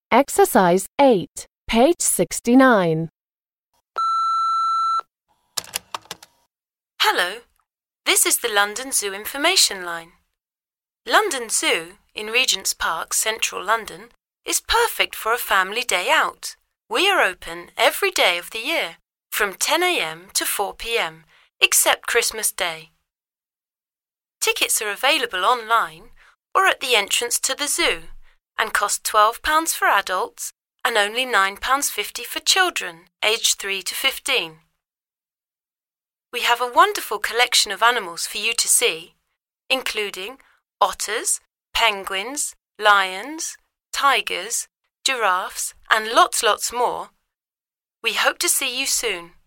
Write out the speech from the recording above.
Exercise 8, page 69. Hello, this is the London Zoo information line. London Zoo, in Regent's Park, central London, is perfect for a family day out. We are open every day of the year, from 10 a.m. to 4 p.m., except Christmas Day. Tickets are available online or at the entrance to the zoo and cost £12 for adults and only £9.50 for children aged 3 to 15. We have a wonderful collection of animals for you to see, including otters, penguins, lions, tigers, giraffes, and lots more. We hope to see you soon.